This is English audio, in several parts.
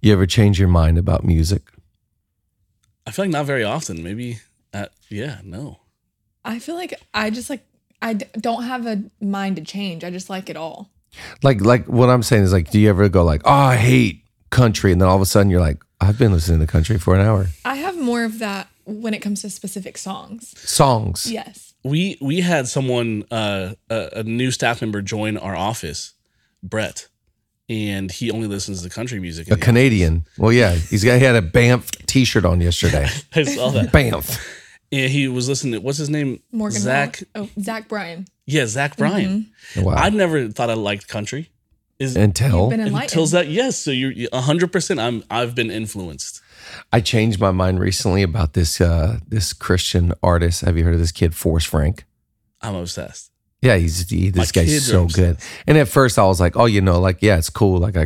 You ever change your mind about music? I feel like not very often. Maybe, no. I feel like I don't have a mind to change. I just like it all. Like what I'm saying is like, do you ever go like, oh, I hate country, and then all of a sudden you're like, I've been listening to country for an hour. I have more of that when it comes to specific songs. Songs. Yes. We had someone, a new staff member join our office, Brett, and he only listens to country music. A Canadian. Well, yeah, he had a Banff t-shirt on yesterday. I saw that. Banff. And he was listening to, what's his name? Morgan Zach. Zach Bryan. Yeah, Zach Bryan. Wow. I never thought I liked country. Until You've been enlightened. Until that, yes. So you're 100%. I've been influenced. I changed my mind recently about this Christian artist. Have you heard of this kid, Forrest Frank? I'm obsessed. Yeah, this guy's kids so are good. And at first I was like, oh, like, yeah, it's cool. Like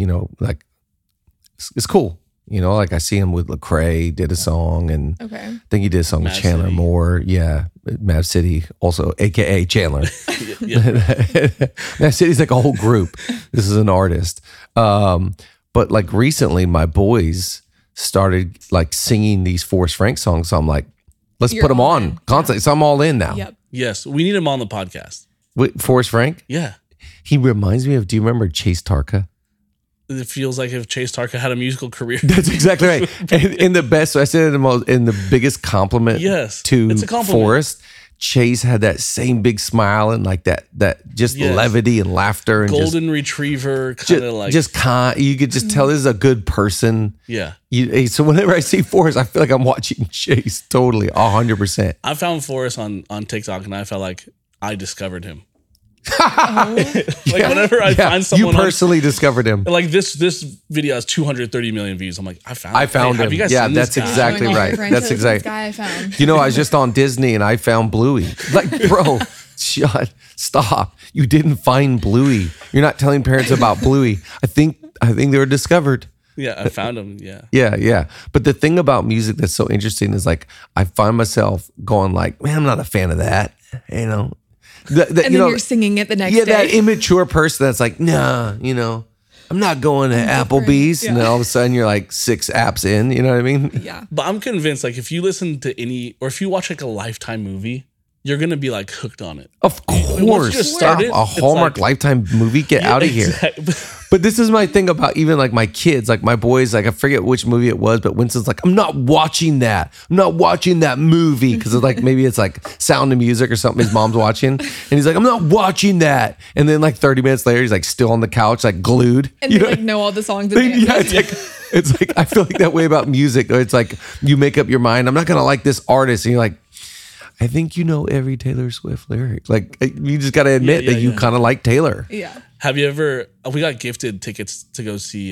it's cool. Like I see him with Lecrae, did a song, and Okay. I think he did a song with Mad Chandler City. Moore. Yeah, Mad City, also AKA Chandler. Yeah. Mad City's like a whole group. This is an artist. But like recently, my boys started like singing these Forrest Frank songs. So I'm like, let's You're put them all on in. constantly. So I'm all in now. Yep. Yes, we need him on the podcast. Wait, Forrest Frank? Yeah. He reminds me of. Do you remember Chase Tarka? It feels like if Chase Tarka had a musical career. That's exactly right. And in the best, I said it in the biggest compliment. Yes, to it's a compliment. Forrest. Chase had that same big smile and like that just Yes. levity and laughter and Golden retriever, kind of like. just kind. You could just tell this is a good person. Yeah. So whenever I see Forrest, I feel like I'm watching Chase. Totally, 100%. I found Forrest on TikTok and I felt like I discovered him. Whenever I find someone. You personally discovered him. Like this video has 230 million views. I'm like, I found him. him. Have you guys Yeah, seen this that's guy? exactly Showing off right. your friends. That's This exactly. guy I found. I was just on Disney and I found Bluey. Like, bro, stop. You didn't find Bluey. You're not telling parents about Bluey. I think they were discovered. Yeah, I found him. Yeah. Yeah. But the thing about music that's so interesting is like, I find myself going like, man, I'm not a fan of that. And then you're singing it the next day. That immature person that's like, nah, I'm not going to Applebee's. Yeah. And then all of a sudden you're like 6 apps in, you know what I mean? Yeah. But I'm convinced, like, if you listen to or if you watch like a Lifetime movie, you're gonna be like hooked on it. Of course. just Stop. started, A it's Hallmark like- Lifetime movie? Get out of here. Exactly. But this is my thing about even like my kids, like my boys, like I forget which movie it was, but Winston's like, I'm not watching that. I'm not watching that movie. Because it's like, maybe it's like Sound of Music or something his mom's watching. And he's like, I'm not watching that. And then like 30 minutes later, he's like still on the couch, like glued. And they know all the songs. And Yeah, it's like I feel like that way about music. It's like you make up your mind, I'm not going to like this artist. And you're like, I think you know every Taylor Swift lyric. Like you just got to admit that you kind of like Taylor. Yeah. Have you ever? We got gifted tickets to go see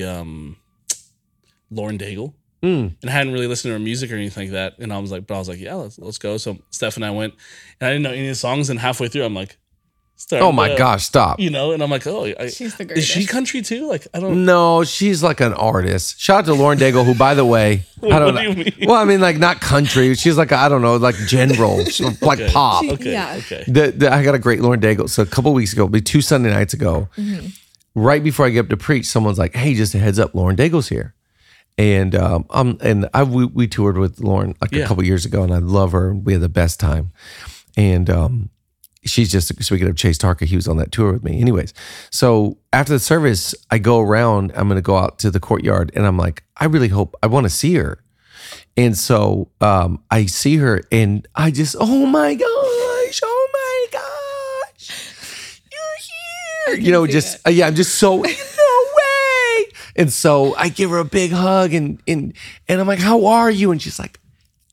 Lauren Daigle, and I hadn't really listened to her music or anything like that. And I was like, yeah, let's go. So Steph and I went, and I didn't know any of the songs. And halfway through, I'm like, Oh my gosh, stop. and I'm like, She's the is she greatest. country too? Like, I don't. No, she's like an artist. Shout out to Lauren Daigle, who, by the way, I don't What do know. you mean? Well, I mean, like not country. She's like, I don't know, like general, like Okay. pop. Okay, Yeah. okay. I got a great Lauren Daigle. So a couple weeks ago, maybe 2 Sunday nights ago, right before I get up to preach, someone's like, "Hey, just a heads up, Lauren Daigle's here." And we toured with Lauren like a couple years ago, and I love her. We had the best time. And she's just, speaking of Chase Tarka, he was on that tour with me. Anyways, so after the service, I go around. I'm going to go out to the courtyard, and I'm like, I really hope I want to see her. And so I see her, and I just, oh my gosh, you're here. Just I'm just so no way. And so I give her a big hug, and I'm like, how are you? And she's like.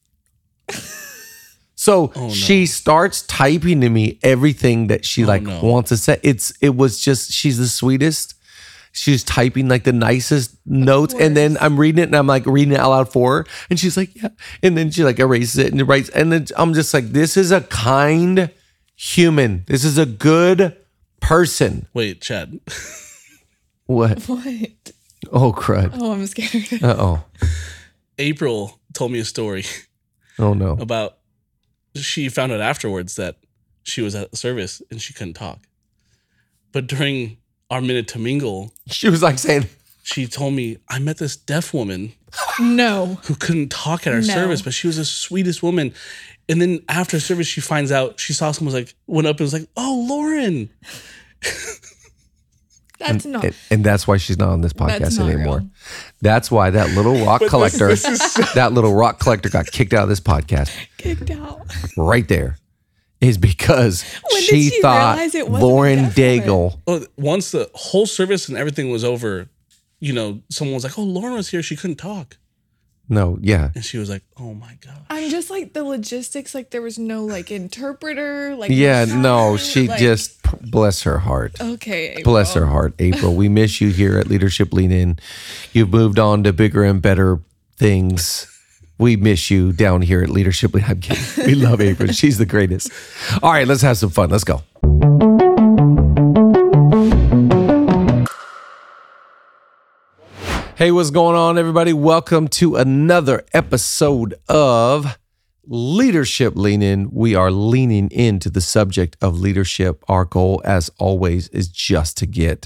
So she starts typing to me everything that she wants to say. It was just, she's the sweetest. She's typing like the nicest notes. And then I'm reading it and I'm like reading it out loud for her. And she's like, yeah. And then she like erases it and writes. And then I'm just like, this is a kind human. This is a good person. Wait, Chad. What? What? Oh, crud. Oh, I'm scared. Uh-oh. April told me a story Oh, no. about she found out afterwards that she was at the service and she couldn't talk. But during our minute to mingle, She was like saying, She told me, I met this deaf woman No. who couldn't talk at our service, but she was the sweetest woman. And then after service, she finds out, she saw someone was like, went up and was like, oh, Lauren. That's not. And that's why she's not on this That's podcast not anymore. real. That's why that little rock collector, that little rock collector got kicked out of this podcast Kicked out. right there. Is because When did she she thought realize it wasn't Lauren a deaf woman? Daigle. Oh, once the whole service and everything was over, you know, someone was like, oh, Lauren was here. She couldn't talk. No, yeah. And she was like, oh my God. I'm just like the logistics. Like there was no like interpreter. Like Yeah, no, nothing, she like- just, bless her heart. Okay. April. Bless her heart, April. We miss you here at Leadership Lean In. You've moved on to bigger and better things. We miss you down here at Leadership Lean. I'm kidding. We love April. She's the greatest. All right, let's have some fun. Let's go. Hey, what's going on, everybody? Welcome to another episode of Leadership Lean In. We are leaning into the subject of leadership. Our goal, as always, is just to get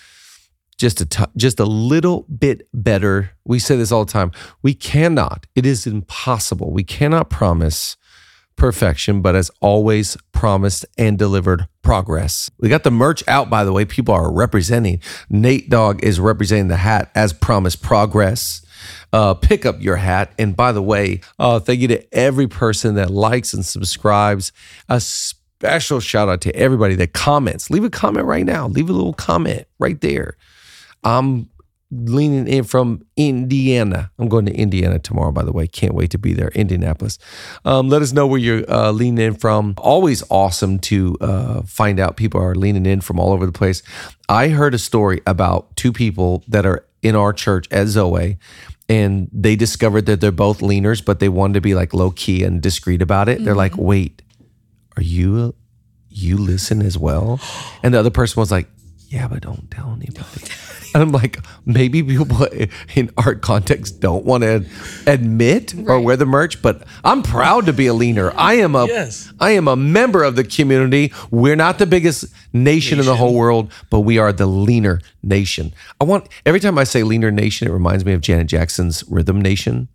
just a little bit better. We say this all the time. We cannot, it is impossible. We cannot promise perfection, but as always, promised and delivered progress. We got the merch out, by the way. People are representing. Nate Dogg is representing the hat as promised progress. Pick up your hat. And by the way, thank you to every person that likes and subscribes. A special shout out to everybody that comments. Leave a comment right now. Leave a little comment right there. I'm leaning in from Indiana. I'm going to Indiana tomorrow, by the way. Can't wait to be there. Indianapolis. Let us know where you're leaning in from. Always awesome to find out people are leaning in from all over the place. I heard a story about two people that are in our church at Zoe, and they discovered that they're both leaners, but they wanted to be like low key and discreet about it. Mm-hmm. They're like, wait, are you listen as well? And the other person was like, yeah, but don't tell anybody. And I'm like, maybe people in art context don't want to admit or wear the merch, but I'm proud to be a leaner. I am a member of the community. We're not the biggest nation in the whole world, but we are the leaner nation. Every time I say leaner nation, it reminds me of Janet Jackson's Rhythm Nation.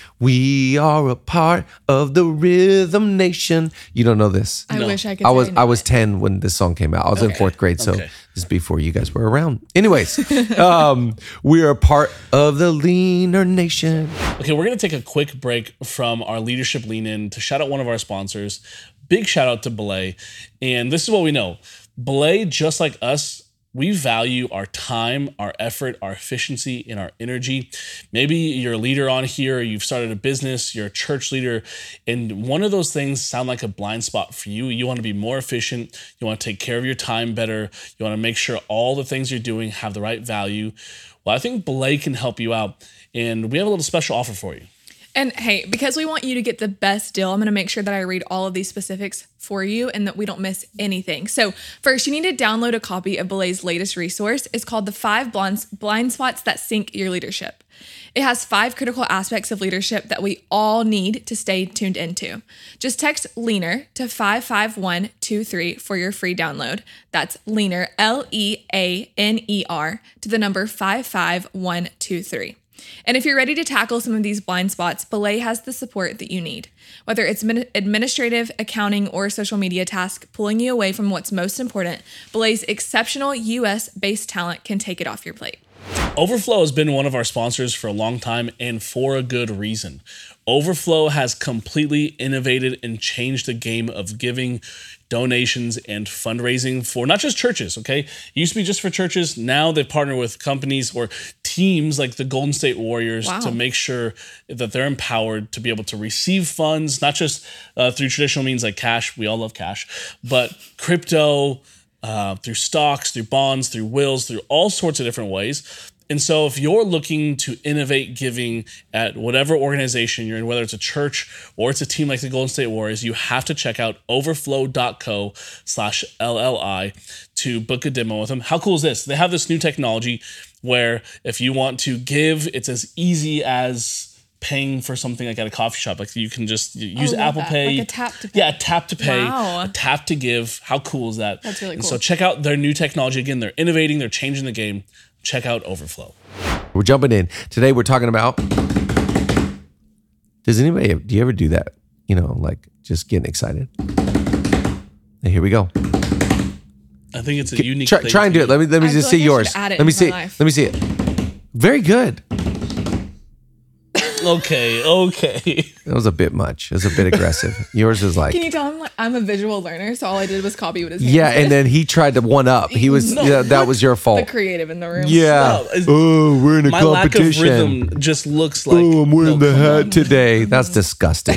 We are a part of the Rhythm Nation. You don't know this? I wish I could. I was 10 when this song came out. I was in 4th grade, so this is before you guys were around. Anyways, we are a part of the Leaner Nation. Okay, we're going to take a quick break from our Leadership Lean In to shout out one of our sponsors. Big shout out to Belay. And this is what we know. Belay, just like us, we value our time, our effort, our efficiency, and our energy. Maybe you're a leader on here, you've started a business, you're a church leader, and one of those things sound like a blind spot for you. You want to be more efficient. You want to take care of your time better. You want to make sure all the things you're doing have the right value. Well, I think Belay can help you out, and we have a little special offer for you. And hey, because we want you to get the best deal, I'm going to make sure that I read all of these specifics for you and that we don't miss anything. So first, you need to download a copy of Belay's latest resource. It's called The 5 Blind Spots That Sink Your Leadership. It has 5 critical aspects of leadership that we all need to stay tuned into. Just text LEANER to 55123 for your free download. That's LEANER, LEANER, to the number 55123. And if you're ready to tackle some of these blind spots, Belay has the support that you need. Whether it's administrative, accounting, or social media tasks pulling you away from what's most important, Belay's exceptional US-based talent can take it off your plate. Overflow has been one of our sponsors for a long time, and for a good reason. Overflow has completely innovated and changed the game of giving, donations, and fundraising for not just churches, okay? It used to be just for churches. Now they partner with companies or teams like the Golden State Warriors to make sure that they're empowered to be able to receive funds, not just through traditional means like cash. We all love cash, but crypto, through stocks, through bonds, through wills, through all sorts of different ways. And so if you're looking to innovate giving at whatever organization you're in, whether it's a church or it's a team like the Golden State Warriors, you have to check out overflow.co/LLI to book a demo with them. How cool is this? They have this new technology where if you want to give, it's as easy as paying for something like at a coffee shop. Like you can just use Apple Pay. Like a tap to pay. Yeah, a tap to pay, Wow. a tap to give. How cool is that? That's really And cool. so check out their new technology. Again, they're innovating, they're changing the game. Check out Overflow. We're jumping in. Today we're talking about, do you ever do that? Like just getting excited. And here we go. I think it's a unique Try thing. and do it. Let me I just feel see like I yours. should add it Let me into see. my life. Let me see it. Very good. Okay. That was a bit much. It was a bit aggressive. Yours is like, Can you tell him I'm a visual learner, so all I did was copy what his hands yeah, did. and then he tried to one up. He was, that was your the fault. creative in the room. Yeah. No, it's- Oh, we're in a My lack of competition. rhythm just looks like. Oh, I'm wearing no, the come hat on. today. That's disgusting.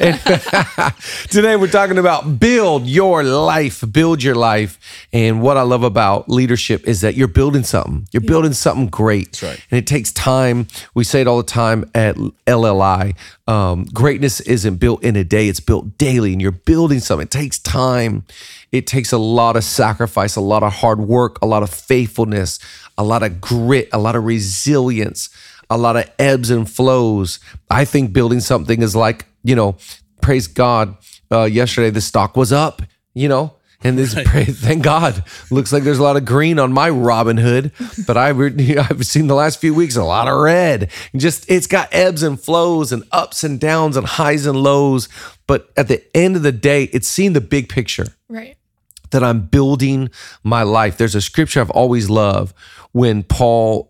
Today we're talking about build your life. Build your life. And what I love about leadership is that you're building something. You're building something great. That's right. And it takes time. We say it all the time at LLI. Greatness isn't built in a day. It's built daily. And you're building something. It takes time. It takes a lot of sacrifice, a lot of hard work, a lot of faithfulness, a lot of grit, a lot of resilience, a lot of ebbs and flows. I think building something is like, praise God. Yesterday the stock was up, and this, thank God. Looks like there's a lot of green on my Robinhood, but I've seen the last few weeks a lot of red. It's got ebbs and flows and ups and downs and highs and lows. But at the end of the day, it's seeing the big picture. Right. That I'm building my life. There's a scripture I've always loved when Paul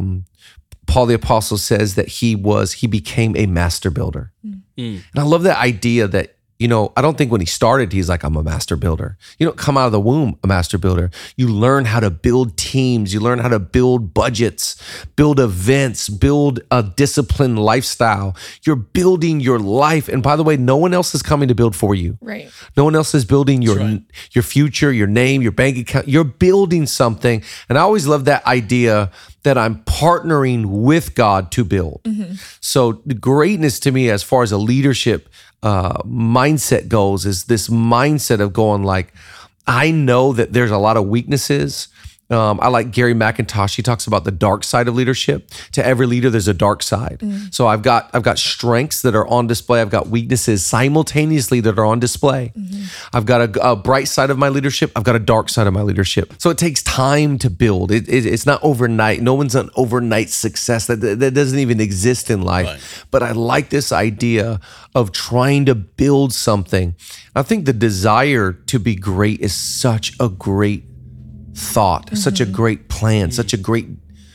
the Apostle says that he became a master builder. And I love that idea that, I don't think when he started, he's like, I'm a master builder. You don't come out of the womb a master builder. You learn how to build teams. You learn how to build budgets, build events, build a disciplined lifestyle. You're building your life. And by the way, no one else is coming to build for you. Right. No one else is building your right. your future, your name, your bank account. You're building something. And I always love that idea that I'm partnering with God to build. So the greatness to me as far as a leadership mindset goes is this mindset of going like, I know that there's a lot of weaknesses. I like Gary McIntosh. He talks about the dark side of leadership. To every leader, there's a dark side. So I've got strengths that are on display. I've got weaknesses simultaneously that are on display. I've got a bright side of my leadership. I've got a dark side of my leadership. So it takes time to build. It's not overnight. No one's an overnight success. That doesn't even exist in life. Right. But I like this idea of trying to build something. I think the desire to be great is such a great thought, such a great plan, such a great,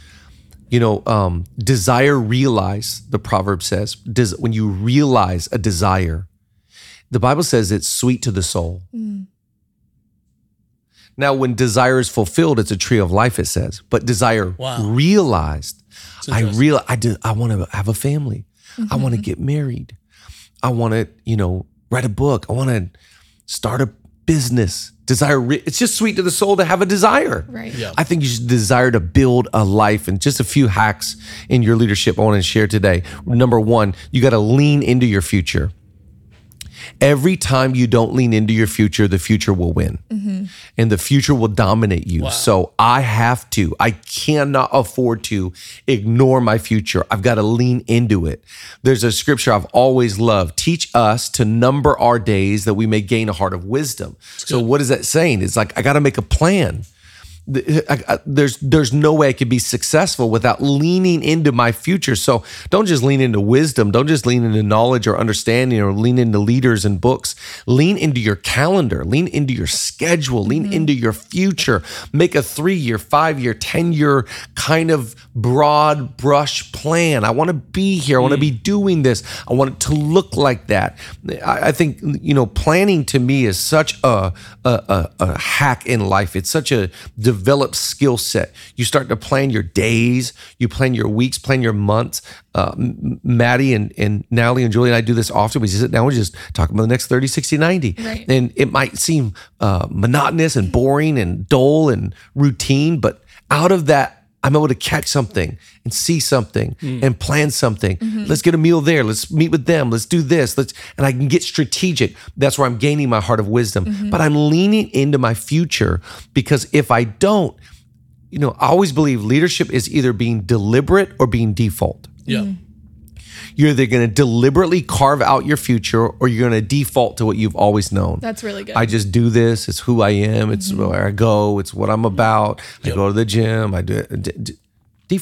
desire realize, the proverb says, when you realize a desire, the Bible says it's sweet to the soul. Now, when desire is fulfilled, it's a tree of life, it says, but desire realized, I want to have a family. I want to get married. I want to, write a book. I want to start a business. Desire, it's just sweet to the soul to have a desire. Right. Yeah. I think you should desire to build a life, and just a few hacks in your leadership I want to share today. Number one, you got to lean into your future. Every time you don't lean into your future, the future will win. And the future will dominate you. Wow. So I cannot afford to ignore my future. I've got to lean into it. There's a scripture I've always loved. Teach us to number our days that we may gain a heart of wisdom. So what is that saying? It's like, I got to make a plan. There's no way I could be successful without leaning into my future. So don't just lean into wisdom. Don't just lean into knowledge or understanding or lean into leaders and books. Lean into your calendar. Lean into your schedule. Lean into your future. Make a 3-year, 5-year, 10-year kind of broad brush plan. I want to be here. I want to be doing this. I want it to look like that. I think, planning to me is such a hack in life. It's such a developed skill set. You start to plan your days, you plan your weeks, plan your months. Maddie and Natalie and Julie and I do this often. We just sit down, we just talk about the next 30, 60, 90. Right. And it might seem monotonous and boring and dull and routine, but out of that, I'm able to catch something and see something and plan something. Let's get a meal there. Let's meet with them. Let's do this. And I can get strategic. That's where I'm gaining my heart of wisdom. But I'm leaning into my future, because if I don't, I always believe leadership is either being deliberate or being default. Yeah. You're either going to deliberately carve out your future, or you're going to default to what you've always known. That's really good. I just do this. It's who I am. It's where I go. It's what I'm about. I go to the gym. I do default.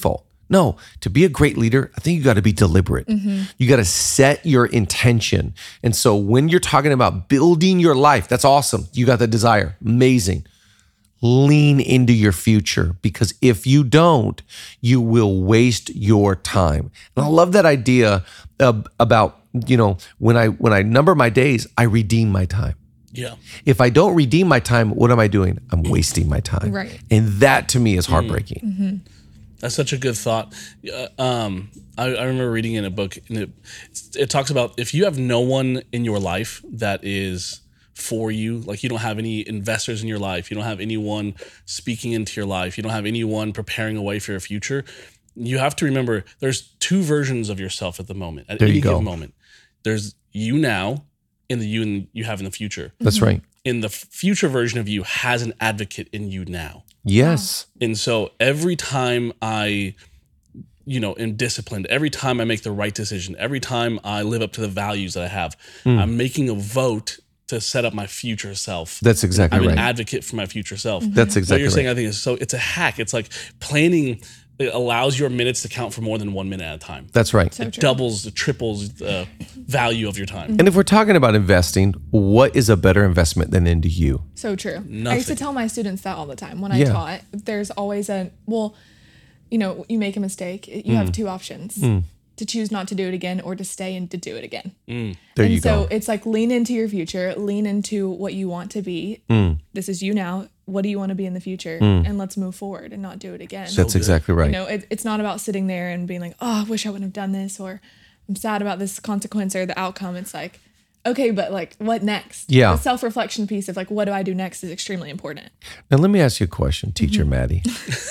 No, to be a great leader, I think you got to be deliberate. You got to set your intention. And so when you're talking about building your life, that's awesome. You got the desire. Amazing. Lean into your future, because if you don't, you will waste your time. And I love that idea about, when I number my days, I redeem my time. Yeah. If I don't redeem my time, what am I doing? I'm wasting my time. Right. And that to me is heartbreaking. That's such a good thought. I remember reading in a book, and it talks about if you have no one in your life that is for you, like you don't have any investors in your life, you don't have anyone speaking into your life, you don't have anyone preparing a way for your future, you have to remember there's two versions of yourself at the moment, at any given moment. There's you now and the you have in the future. That's right. And the future version of you has an advocate in you now. Yes. And so every time I, am disciplined, every time I make the right decision, every time I live up to the values that I have, I'm making a vote to set up my future self. That's exactly I'm right. an advocate for my future self. That's exactly what you're saying. right. I think is so. It's a hack. It's like planning. It allows your minutes to count for more than 1 minute at a time. That's right. So It true. doubles, it triples the value of your time. And if we're talking about investing, what is a better investment than into you? So true. I used Nothing. to tell my students that all the time when I Yeah. taught. There's always you make a mistake. You have two options: to choose not to do it again, or to stay and to do it again. There you And so go. it's like lean into your future, lean into what you want to be. This is you now. What do you want to be in the future? And let's move forward and not do it again. That's exactly right. It's not about sitting there and being like, oh, I wish I wouldn't have done this, or I'm sad about this consequence or the outcome. It's like, okay, but like, what next? Yeah. The self-reflection piece of like, what do I do next is extremely important. Now, let me ask you a question, Teacher Maddie.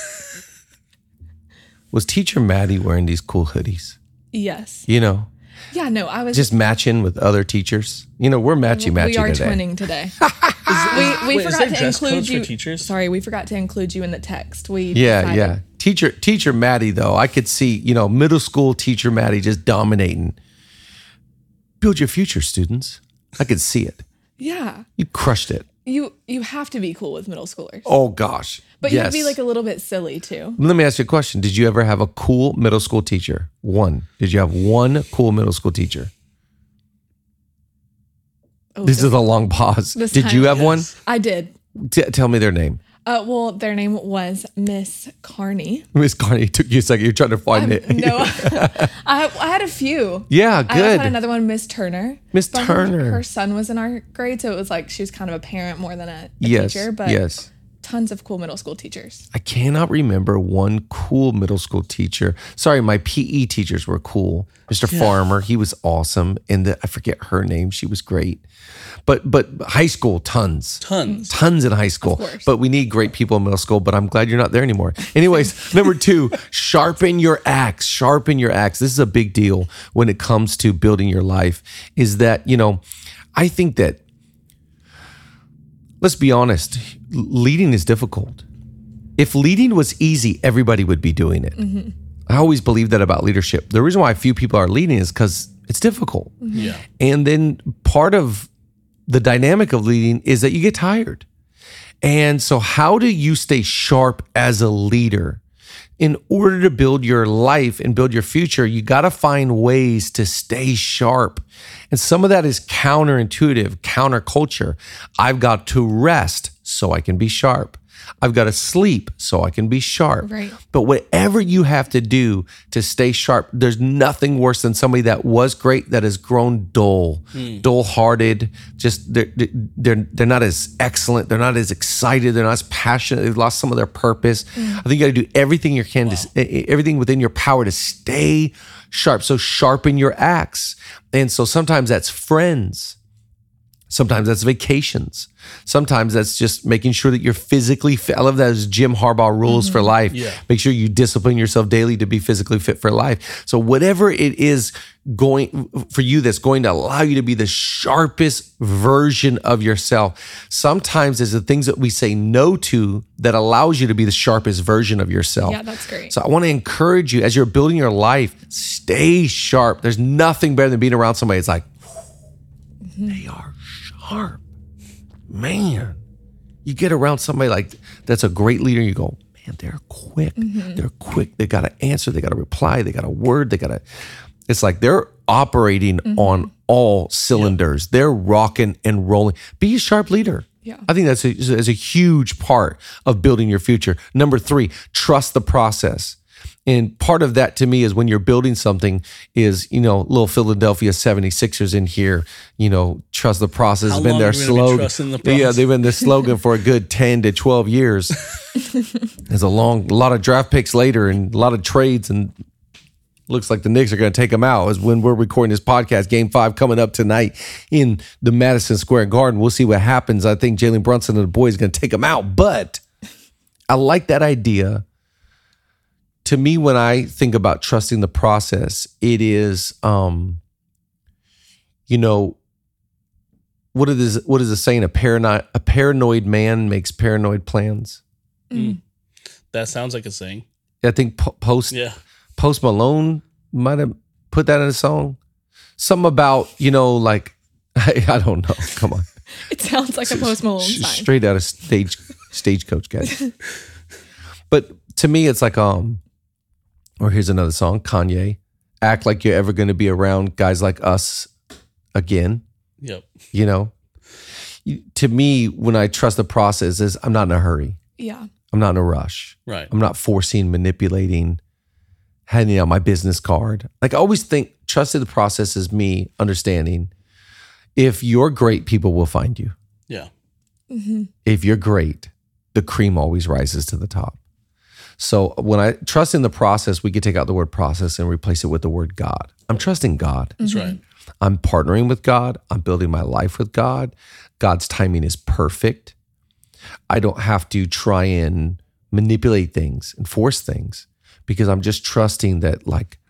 Was Teacher Maddie wearing these cool hoodies? Yes. Yeah, no, I was just matching with other teachers. We're matchy-matchy we are today. twinning today. we Wait, is forgot there to dress include codes for you. teachers? Sorry, we forgot to include you in the text. We Yeah, decided- yeah. Teacher Maddie, though, I could see, middle school Teacher Maddie just dominating. Build your future, students. I could see it. Yeah. You crushed it. You have to be cool with middle schoolers. Oh, gosh. But yes. you'd be like a little bit silly too. Let me ask you a question. Did you ever have a cool middle school teacher? One. Did you have one cool middle school teacher? Oh, This is a long pause. this Did you time- have one? I did. Tell me their name. Well, their name was Miss Carney. Miss Carney, it took you a second. You're trying to find it. No, I had a few. Yeah, I also had good. another one, Miss Turner. Miss But Turner. Her son was in our grade, so it was like she was kind of a parent more than a Yes, teacher. But yes. tons of cool middle school teachers. I cannot remember one cool middle school teacher. Sorry, my PE teachers were cool. Mr. Farmer, he was awesome. And I forget her name. She was great. But high school, tons in high school. Of course. But we need great people in middle school. But I'm glad you're not there anymore. Anyways, number 2, sharpen your axe. Sharpen your axe. This is a big deal when it comes to building your life. Is that, I think that, let's be honest, leading is difficult. If leading was easy, everybody would be doing it. I always believe that about leadership. The reason why few people are leading is because it's difficult. Yeah. And then part of the dynamic of leading is that you get tired. And so how do you stay sharp as a leader? In order to build your life and build your future, you got to find ways to stay sharp. And some of that is counterintuitive, counterculture. I've got to rest so I can be sharp. I've got to sleep so I can be sharp. Right. But whatever you have to do to stay sharp, there's nothing worse than somebody that was great that has grown dull, dull-hearted. Just they're not as excellent. They're not as excited. They're not as passionate. They've lost some of their purpose. I think you got to do everything you can, everything within your power to stay sharp. So sharpen your axe. And so sometimes that's friends. Sometimes that's vacations. Sometimes that's just making sure that you're physically fit. I love that as Jim Harbaugh rules for life. Yeah. Make sure you discipline yourself daily to be physically fit for life. So whatever it is going for you that's going to allow you to be the sharpest version of yourself. Sometimes it's the things that we say no to that allows you to be the sharpest version of yourself. Yeah, that's great. So I want to encourage you as you're building your life, stay sharp. There's nothing better than being around somebody that's like, they are sharp. Man, you get around somebody like that's a great leader and you go, man, man, they're quick. They're quick. They got to answer. They got to reply. They got a word. It's like they're operating on all cylinders. They're rocking and rolling. Be a sharp leader. Yeah. I think that's a huge part of building your future. Number 3, trust the process. And part of that to me is when you're building something is, little Philadelphia 76ers in here, trust the process. How Been long their are we gonna be slogan. trusting the process? Yeah, they've been the slogan for a good 10 to 12 years. There's a lot of draft picks later and a lot of trades, and looks like the Knicks are going to take them out as when we're recording this podcast. Game 5 coming up tonight in the Madison Square Garden. We'll see what happens. I think Jalen Brunson and the boys are going to take them out, but I like that idea. To me, when I think about trusting the process, it is, what is the saying? A paranoid man makes paranoid plans. That sounds like a saying. I think Post Malone might have put that in a song. Something about, I don't know. Come on. It sounds like a Post Malone sign. Straight out of Stagecoach, guys. But to me, it's like, or here's another song, Kanye. Act like you're ever going to be around guys like us again. Yep. To me, when I trust the process, is I'm not in a hurry. Yeah. I'm not in a rush. Right. I'm not forcing, manipulating, handing out my business card. Like I always think trusting the process is me understanding if you're great, people will find you. Yeah. If you're great, the cream always rises to the top. So when I trust in the process, we could take out the word process and replace it with the word God. I'm trusting God. That's right. I'm partnering with God. I'm building my life with God. God's timing is perfect. I don't have to try and manipulate things and force things because I'm just trusting that, like,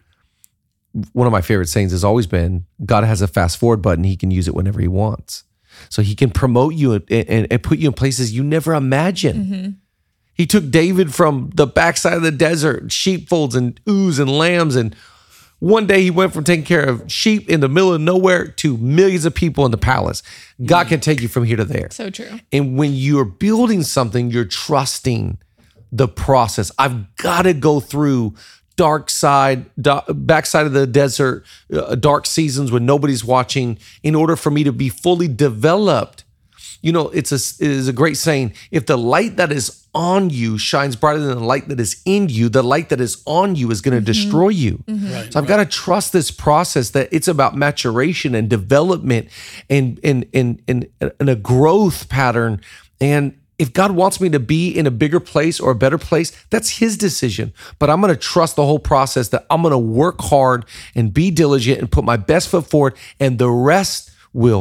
one of my favorite sayings has always been, God has a fast forward button. He can use it whenever he wants. So he can promote you and put you in places you never imagined. He took David from the backside of the desert, sheepfolds and ewes and lambs. And one day he went from taking care of sheep in the middle of nowhere to millions of people in the palace. God can take you from here to there. So true. And when you're building something, you're trusting the process. I've got to go through backside of the desert, dark seasons when nobody's watching in order for me to be fully developed. It is a great saying. If the light that is on you shines brighter than the light that is in you, the light that is on you is going to destroy you. Right, so I've got to trust this process that it's about maturation and development and a growth pattern. And if God wants me to be in a bigger place or a better place, that's his decision. But I'm going to trust the whole process, that I'm going to work hard and be diligent and put my best foot forward, and the rest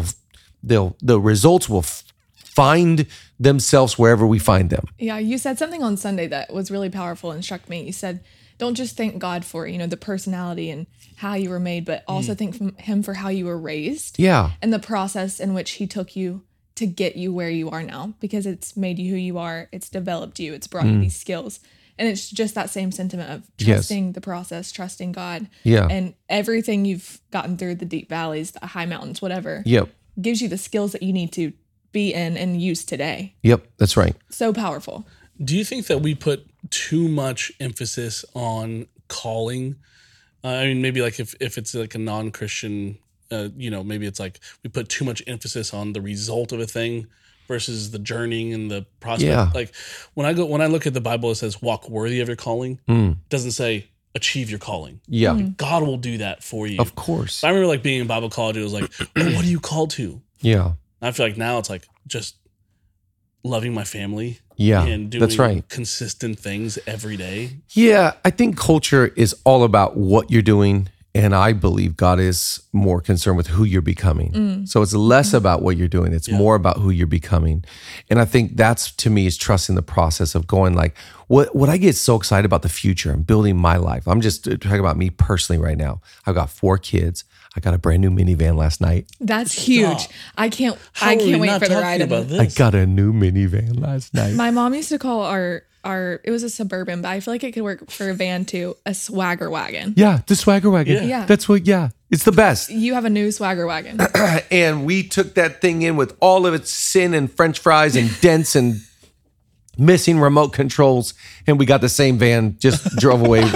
the results will find themselves wherever we find them. Yeah, you said something on Sunday that was really powerful and struck me. You said, don't just thank God for, the personality and how you were made, but also thank him for how you were raised. Yeah. And the process in which he took you to get you where you are now, because it's made you who you are. It's developed you. It's brought you these skills. And it's just that same sentiment of trusting the process, trusting God. Yeah. And everything you've gotten through, the deep valleys, the high mountains, whatever, gives you the skills that you need to be in and use today. Yep, that's right. So powerful. Do you think that we put too much emphasis on calling? Maybe like if it's like a non-Christian, maybe it's like we put too much emphasis on the result of a thing versus the journeying and the prospect. Yeah. Like when I look at the Bible, it says walk worthy of your calling. It doesn't say achieve your calling. Yeah. God will do that for you. Of course. I remember like being in Bible college, it was like, what are you called to? Yeah. I feel like now it's like just loving my family. Yeah, and doing that's right. consistent things every day. Yeah, I think culture is all about what you're doing. And I believe God is more concerned with who you're becoming. So it's less about what you're doing. It's more about who you're becoming. And I think that's, to me, is trusting the process of going like, what I get so excited about the future and building my life. I'm just talking about me personally right now. I've got 4 kids. I got a brand new minivan last night. That's huge. I can't wait for the ride of it. I got a new minivan last night. My mom used to call our it was a Suburban, but I feel like it could work for a van too, a Swagger wagon. Yeah, the Swagger wagon. Yeah. That's what, it's the best. You have a new Swagger wagon. And we took that thing in with all of its sin and French fries and dents and missing remote controls, and we got the same van, just drove away.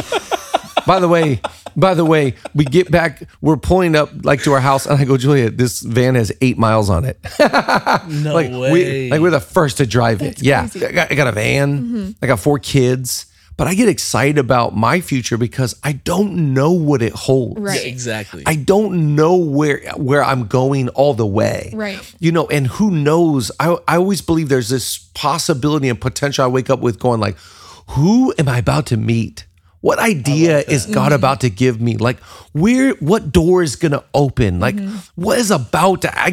By the way, we get back, we're pulling up like to our house, and I go, Julia, this van has 8 miles on it. No way. We're the first to drive That's it. Yeah. crazy. I got a van. I got 4 kids. But I get excited about my future because I don't know what it holds. Right. Yeah, exactly. I don't know where I'm going all the way. Right. You know, and who knows? I always believe there's this possibility and potential I wake up with going like, who am I about to meet? What idea is God about to give me? Like, what door is going to open? Like, what is about to? I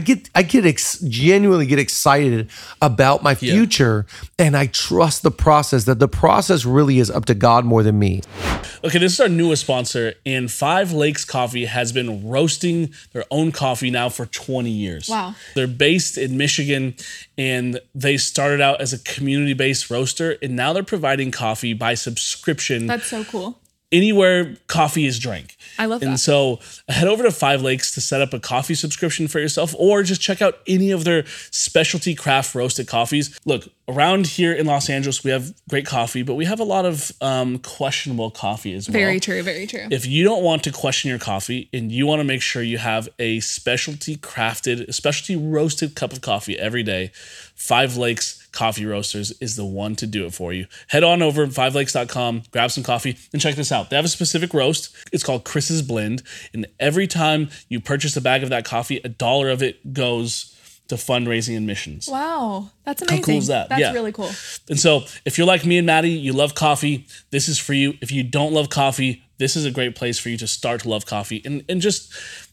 genuinely get excited about my future, and I trust the process. That the process really is up to God more than me. Okay, this is our newest sponsor, and Five Lakes Coffee has been roasting their own coffee now for 20 years. Wow. They're based in Michigan, and they started out as a community-based roaster, and now they're providing coffee by subscription. That's so cool. Anywhere coffee is drank. I love that. And so head over to Five Lakes to set up a coffee subscription for yourself, or just check out any of their specialty craft roasted coffees. Look, around here in Los Angeles, we have great coffee, but we have a lot of questionable coffee as well. Very true. Very true. If you don't want to question your coffee and you want to make sure you have a specialty crafted, specialty roasted cup of coffee every day, Five Lakes Coffee Roasters is the one to do it for you. Head on over to fivelakes.com, grab some coffee, and check this out. They have a specific roast. It's called Chris's Blend. And every time you purchase a bag of that coffee, $1 of it goes to fundraising and missions. Wow. That's amazing. How cool is that? That's Yeah. really cool. And so if you're like me and Maddie, you love coffee, this is for you. If you don't love coffee, this is a great place for you to start to love coffee. And just,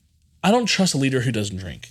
I don't trust a leader who doesn't drink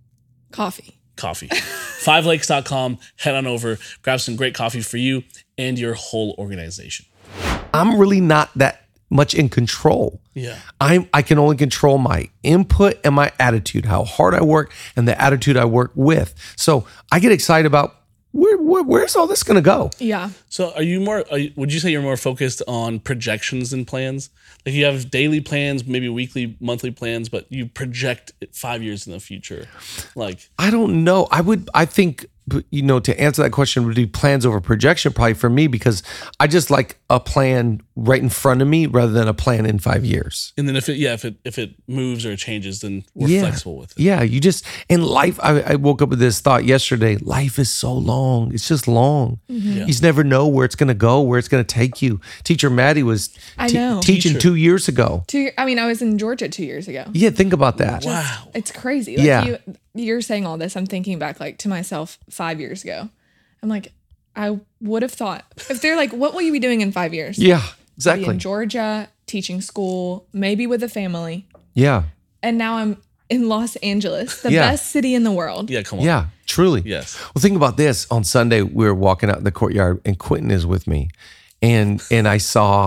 Coffee. coffee. Fivelakes.com, head on over, grab some great coffee for you and your whole organization. I'm really not that much in control. Yeah. I can only control my input and my attitude, how hard I work and the attitude I work with. So I get excited about where's all this going to go? Yeah. So would you say you're more focused on projections than plans? Like you have daily plans, maybe weekly, monthly plans, but you project it 5 years in the future. Like, I don't know. I think, to answer that question would be plans over projection probably for me, because I just like a plan right in front of me rather than a plan in 5 years. and then if it moves or changes, then we're flexible with it. Yeah, you just, in life, I woke up with this thought yesterday. Life is so long. It's just long. You just never know where it's going to go, where it's going to take you. Teacher Maddie was teaching 2 years ago. I was in Georgia 2 years ago. Yeah, think about that. Wow. It's crazy. Yeah. You're saying all this. I'm thinking back to myself 5 years ago. I'm like, I would have thought, if they're like, what will you be doing in 5 years? Yeah, Be exactly. in Georgia, teaching school, maybe with a family. Yeah, And now I'm in Los Angeles, the Yeah. best city in the world. Yeah, come on. yeah, truly. Yes. Well, think about this. On Sunday, we were walking out in the courtyard, and Quentin is with me, and I saw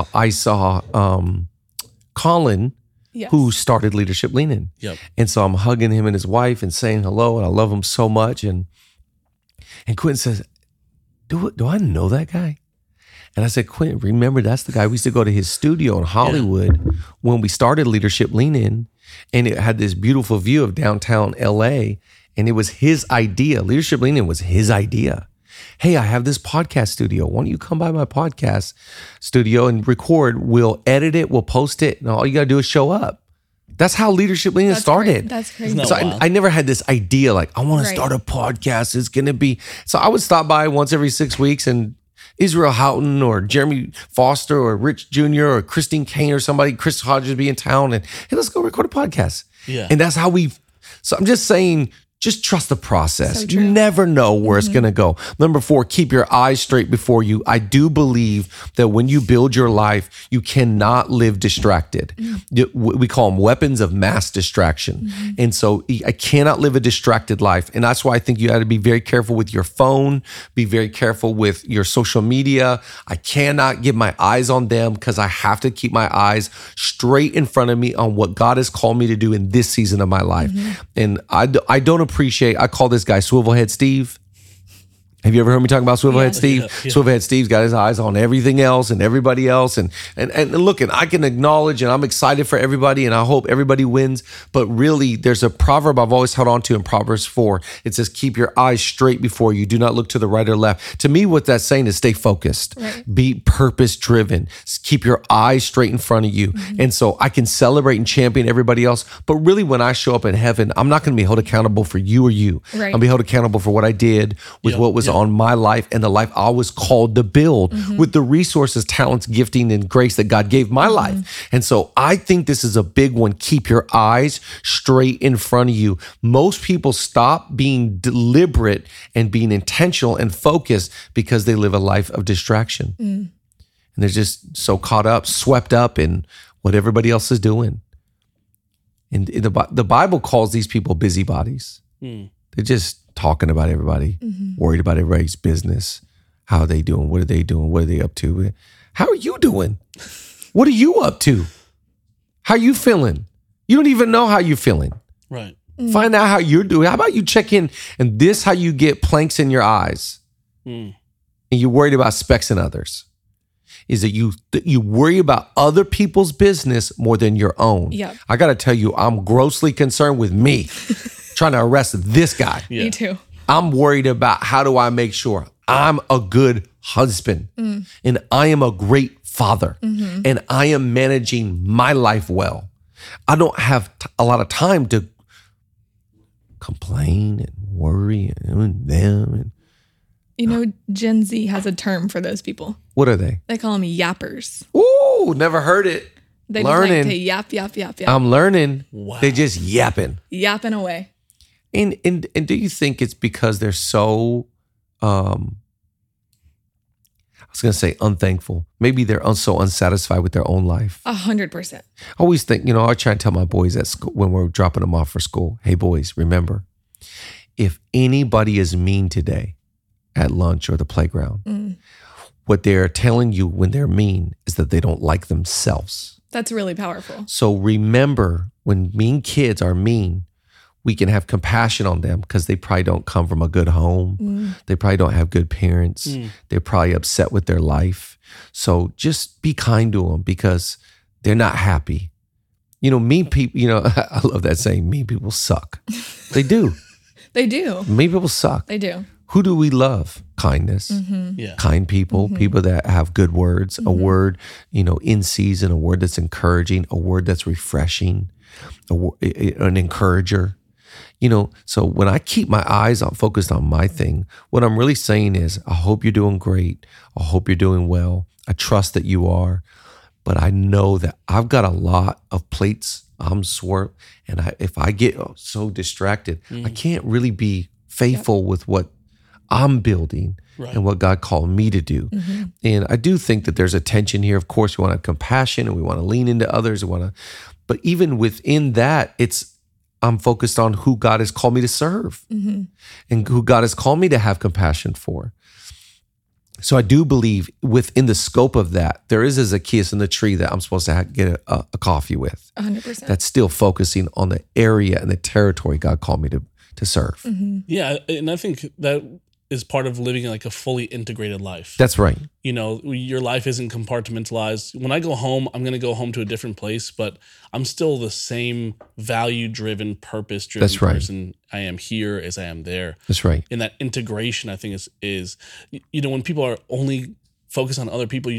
Colin, Yes. who started Leadership Lean In. Yep. And so I'm hugging him and his wife and saying hello, and I love him so much. And Quentin says, do I know that guy? And I said, Quentin, remember, that's the guy. We used to go to his studio in Hollywood when we started Leadership Lean In, and it had this beautiful view of downtown LA, and it was his idea. Leadership Lean In was his idea. Hey, I have this podcast studio. Why don't you come by my podcast studio and record? We'll edit it, we'll post it, and all you got to do is show up. That's how Leadership Lean In started. That's crazy. Isn't So that wild? I never had this idea like, I want to Right. start a podcast. It's going to be. So I would stop by once every 6 weeks, and Israel Houghton or Jeremy Foster or Rich Jr. or Christine Kane or somebody, Chris Hodges be in town, and hey, let's go record a podcast. Yeah. And that's how so I'm just saying, just trust the process. So You true. never know where it's going to go. Number 4, keep your eyes straight before you. I do believe that when you build your life, you cannot live distracted. We call them weapons of mass distraction. And so I cannot live a distracted life. And that's why I think you got to be very careful with your phone, be very careful with your social media. I cannot get my eyes on them because I have to keep my eyes straight in front of me on what God has called me to do in this season of my life. And I don't appreciate, I call this guy Swivelhead Steve. Have you ever heard me talk about Swivelhead Steve? Yeah. Swivelhead Steve's got his eyes on everything else and everybody else. And look, and I can acknowledge, and I'm excited for everybody, and I hope everybody wins. But really, there's a proverb I've always held on to in Proverbs 4. It says, keep your eyes straight before you. Do not look to the right or left. To me, what that's saying is stay focused. Right. Be purpose-driven. Keep your eyes straight in front of you. And so I can celebrate and champion everybody else. But really, when I show up in heaven, I'm not going to be held accountable for you or you. Right. I'll be held accountable for what I did with what was on my life and the life I was called to build with the resources, talents, gifting, and grace that God gave my life. And so I think this is a big one. Keep your eyes straight in front of you. Most people stop being deliberate and being intentional and focused because they live a life of distraction. And they're just so caught up, swept up in what everybody else is doing. And the Bible calls these people busybodies. They're just talking about everybody, worried about everybody's business. How are they doing? What are they doing? What are they up to? How are you doing? What are you up to? How are you feeling? You don't even know how you're feeling. Right. Find out how you're doing. How about you check in, and this how you get planks in your eyes, and you're worried about specks in others. Is that you worry about other people's business more than your own. Yep. I got to tell you, I'm grossly concerned with me trying to arrest this guy. Yeah. Me too. I'm worried about how do I make sure I'm a good husband and I am a great father and I am managing my life well. I don't have a lot of time to complain and worry and them. And You know, Gen Z has a term for those people. what are they? They call them yappers. Ooh, never heard it. They Learning. just like to yap, yap, yap, yap. I'm learning. Wow. They're just yapping. Yapping away. And do you think it's because they're so, I was going to say unthankful. Maybe they're so unsatisfied with their own life. 100%. I always think, I try and tell my boys at school when we're dropping them off for school, hey boys, remember, if anybody is mean today at lunch or the playground, what they're telling you when they're mean is that they don't like themselves. That's really powerful. So remember, when mean kids are mean, we can have compassion on them because they probably don't come from a good home. They probably don't have good parents. They're probably upset with their life. So just be kind to them because they're not happy. Mean people, I love that saying, mean people suck. They do. They do. Mean people suck. They do. Who do we love? Kindness, Yeah. kind people, people that have good words, a word, in season, a word that's encouraging, a word that's refreshing, an encourager. So when I keep my eyes focused on my thing, what I'm really saying is, I hope you're doing great. I hope you're doing well. I trust that you are, but I know that I've got a lot of plates. I'm swerved, and if I get so distracted, I can't really be faithful with what I'm building and what God called me to do. And I do think that there's a tension here. Of course, we want to have compassion and we want to lean into others. But even within that, I'm focused on who God has called me to serve and who God has called me to have compassion for. So I do believe within the scope of that, there is a Zacchaeus in the tree that I'm supposed to get a coffee with. 100%. That's still focusing on the area and the territory God called me to serve. Yeah. And I think that is part of living like a fully integrated life. That's right. Your life isn't compartmentalized. When I go home, I'm going to go home to a different place, but I'm still the same value-driven, purpose-driven That's right. person I am here as I am there. That's right. And that integration, I think, is when people are only focused on other people,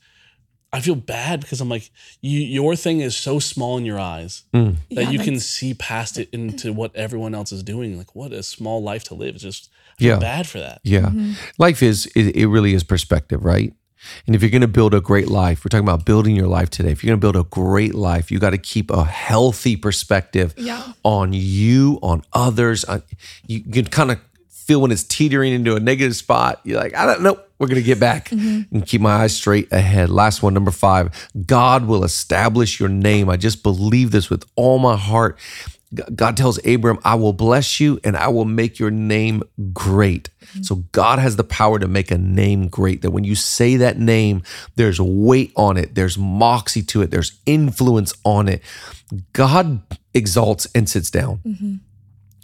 I feel bad because I'm like, your thing is so small in your eyes that you can see past it into what everyone else is doing. Like, what a small life to live. It's just I feel bad for that. Yeah. Life it really is perspective, right? And if you're going to build a great life, we're talking about building your life today. If you're going to build a great life, you got to keep a healthy perspective on you, on others. You can kind of feel when it's teetering into a negative spot. You're like, I don't know. We're going to get back and keep my eyes straight ahead. Last one, number 5, God will establish your name. I just believe this with all my heart. God tells Abram, I will bless you and I will make your name great. So God has the power to make a name great, that when you say that name, there's weight on it. There's moxie to it. There's influence on it. God exalts and sits down.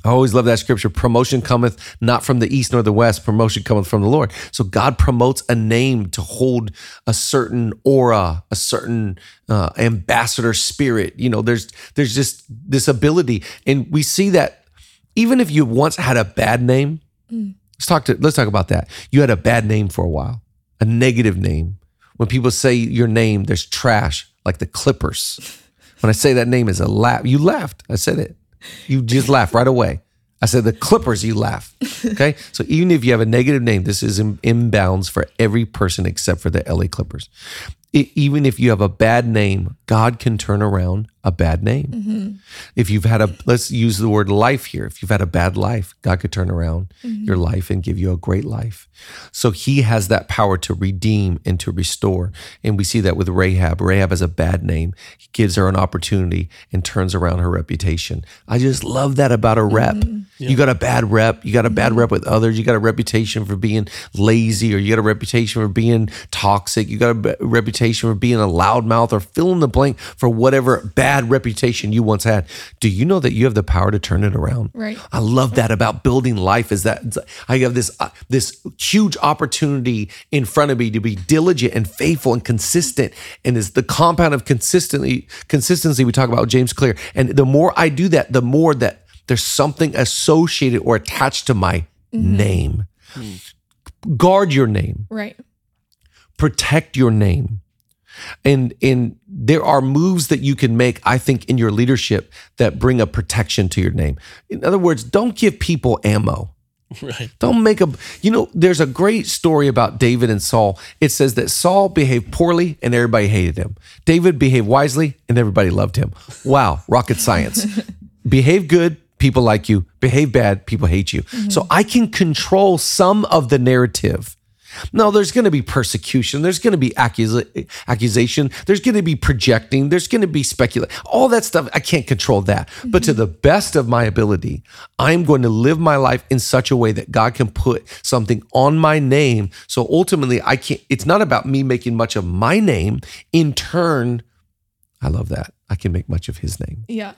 I always love that scripture. Promotion cometh not from the east nor the west. Promotion cometh from the Lord. So God promotes a name to hold a certain aura, a certain ambassador spirit. There's just this ability. And we see that even if you once had a bad name, let's talk about that. You had a bad name for a while, a negative name. When people say your name, there's trash, like the Clippers. When I say that name is a laugh, you laughed. I said it. You just laugh right away. I said the Clippers, you laugh. Okay? So even if you have a negative name, this is inbounds for every person except for the LA Clippers. Even if you have a bad name, God can turn around a bad name. Mm-hmm. If you've had let's use the word life here. If you've had a bad life, God could turn around your life and give you a great life. So he has that power to redeem and to restore. And we see that with Rahab. Rahab has a bad name. He gives her an opportunity and turns around her reputation. I just love that about a rep. Yeah. You got a bad rep. You got a bad rep with others. You got a reputation for being lazy, or you got a reputation for being toxic. You got a reputation for being a loudmouth, or fill in the blank for whatever bad reputation you once had. Do you know that you have the power to turn it around? Right. I love that about building life, is that I have this huge opportunity in front of me to be diligent and faithful and consistent. And it's the compound of consistency we talk about with James Clear. And the more I do that, the more that there's something associated or attached to my name. Guard your name. Right. Protect your name. And there are moves that you can make, I think, in your leadership that bring a protection to your name. In other words, don't give people ammo. Right. Don't make there's a great story about David and Saul. It says that Saul behaved poorly and everybody hated him. David behaved wisely and everybody loved him. Wow, rocket science. Behave good, people like you. Behave bad, people hate you. So I can control some of the narrative. No, there's going to be persecution. There's going to be accusation. There's going to be projecting. There's going to be speculation. All that stuff, I can't control that. But to the best of my ability, I'm going to live my life in such a way that God can put something on my name. So ultimately, it's not about me making much of my name. In turn, I love that. I can make much of his name. Yeah.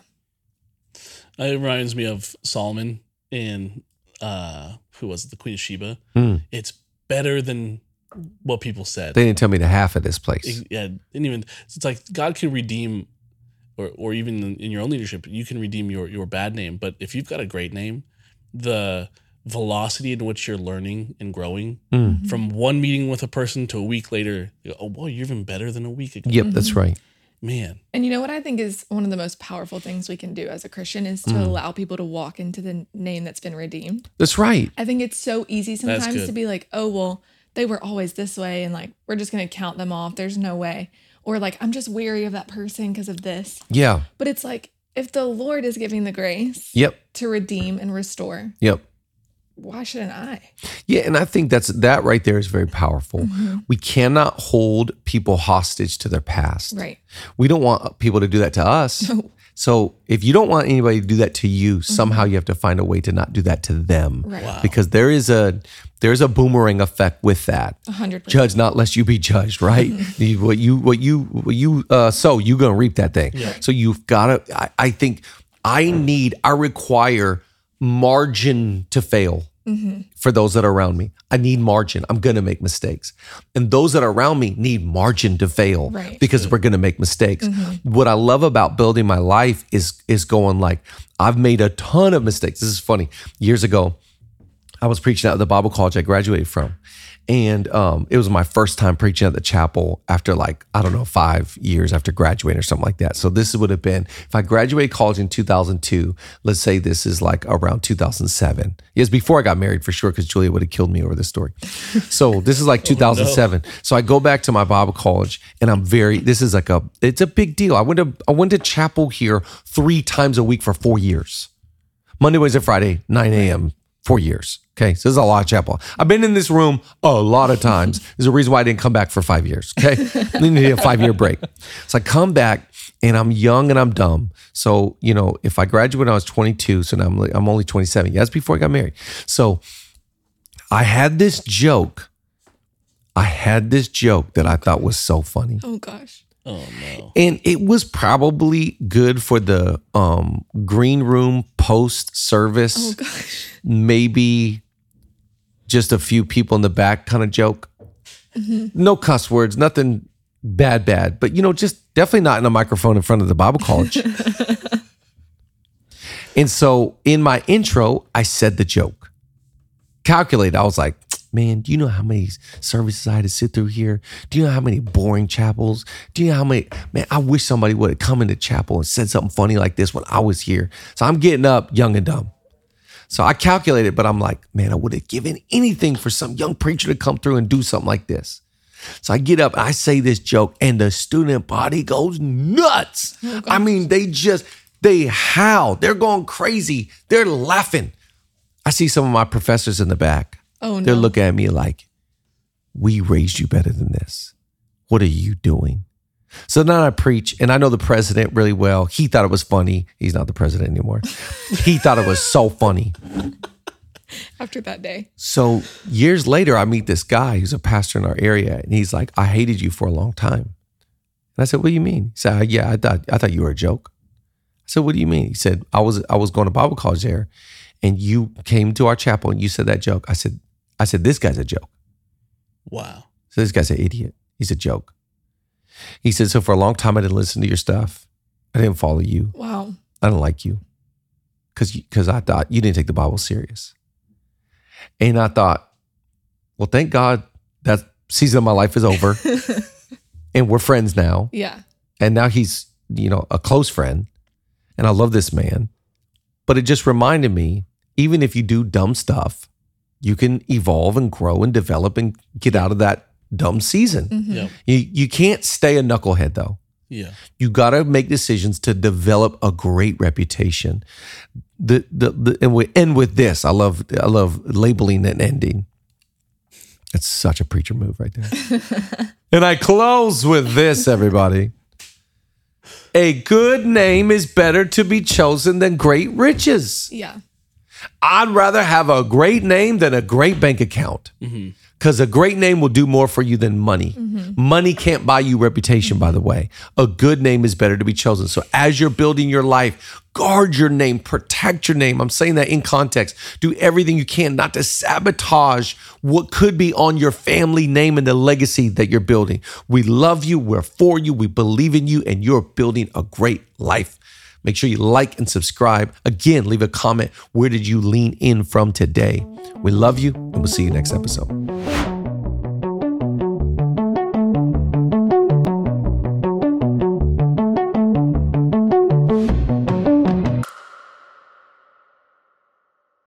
It reminds me of Solomon and who was it? The Queen of Sheba. It's better than what people said. They didn't tell me the half of this place. It's like God can redeem, or even in your own leadership, you can redeem your bad name. But if you've got a great name, the velocity in which you're learning and growing from one meeting with a person to a week later, oh boy, you're even better than a week ago. Yep, that's right. Man. And you know what I think is one of the most powerful things we can do as a Christian is to allow people to walk into the name that's been redeemed. That's right. I think it's so easy sometimes to be like, oh, well, they were always this way, and like, we're just going to count them off. There's no way. Or like, I'm just wary of that person because of this. Yeah. But it's like, if the Lord is giving the grace to redeem and restore. Yep. Why shouldn't I? Yeah, and I think that right there is very powerful. We cannot hold people hostage to their past. Right. We don't want people to do that to us. No. So if you don't want anybody to do that to you, somehow you have to find a way to not do that to them. Right. Wow. Because there's a boomerang effect with that. 100%. Judge not lest you be judged, right? What you sow, you're gonna reap that thing. Yeah. So you've got to. I require margin to fail for those that are around me. I need margin. I'm going to make mistakes. And those that are around me need margin to fail because we're going to make mistakes. What I love about building my life is going like, I've made a ton of mistakes. This is funny. Years ago, I was preaching at the Bible college I graduated from. And it was my first time preaching at the chapel after 5 years after graduating or something like that. So this would have been, if I graduated college in 2002, let's say this is like around 2007. Yes, before I got married for sure, because Julia would have killed me over this story. So this is like 2007. No. So I go back to my Bible college and it's a big deal. I went to chapel here 3 times a week for 4 years. Monday, Wednesday, Friday, 9 a.m., 4 years. Okay, so this is a lot of chapel. I've been in this room a lot of times. There's a reason why I didn't come back for 5 years. Okay, I need a 5-year break. So I come back and I'm young and I'm dumb. So if I graduated when I was 22, so now I'm only 27. Yeah, that's before I got married. So I had this joke. that I thought was so funny. Oh gosh. Oh no. And it was probably good for the green room post service. Oh gosh. Maybe just a few people in the back kind of joke. Mm-hmm. No cuss words, nothing bad. But, just definitely not in a microphone in front of the Bible college. And so in my intro, I said the joke. Calculated, I was like, man, do you know how many services I had to sit through here? Do you know how many boring chapels? Do you know how many? Man, I wish somebody would have come into chapel and said something funny like this when I was here. So I'm getting up young and dumb. So I calculated, but I'm like, man, I would have given anything for some young preacher to come through and do something like this. So I get up and I say this joke and the student body goes nuts. Oh, I mean, they howl. They're going crazy. They're laughing. I see some of my professors in the back. Oh, no. They're looking at me like, we raised you better than this. What are you doing? So then I preach, and I know the president really well. He thought it was funny. He's not the president anymore. He thought it was so funny. After that day. So years later, I meet this guy who's a pastor in our area, and he's like, I hated you for a long time. And I said, what do you mean? He said, yeah, I thought you were a joke. I said, what do you mean? He said, I was going to Bible college there, and you came to our chapel and you said that joke. I said, this guy's a joke. Wow. So this guy's an idiot. He's a joke. He said, so for a long time, I didn't listen to your stuff. I didn't follow you. Wow. I didn't like you because I thought you didn't take the Bible serious. And I thought, well, thank God that season of my life is over and we're friends now. Yeah. And now he's, a close friend. And I love this man. But it just reminded me, even if you do dumb stuff, you can evolve and grow and develop and get out of that dumb season. Mm-hmm. Yep. You can't stay a knucklehead though. Yeah. You got to make decisions to develop a great reputation. And we end with this. I love labeling and ending. That's such a preacher move right there. And I close with this, everybody. A good name is better to be chosen than great riches. Yeah. I'd rather have a great name than a great bank account. Because a great name will do more for you than money. Mm-hmm. Money can't buy you reputation, by the way. A good name is better to be chosen. So as you're building your life, guard your name, protect your name. I'm saying that in context. Do everything you can not to sabotage what could be on your family name and the legacy that you're building. We love you. We're for you. We believe in you, and you're building a great life. Make sure you like and subscribe. Again, leave a comment. Where did you lean in from today? We love you, and we'll see you next episode.